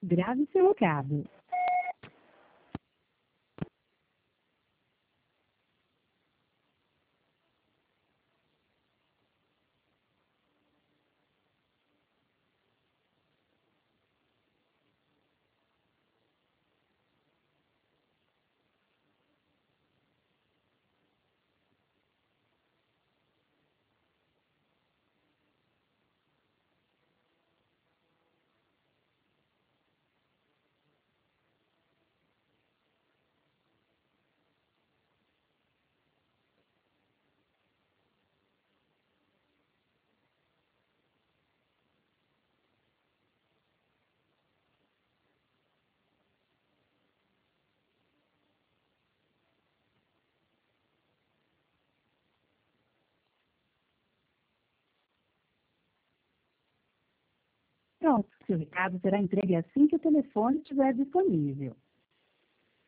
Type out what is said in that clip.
Grave seu recado. Pronto, seu recado será entregue assim que o telefone estiver disponível.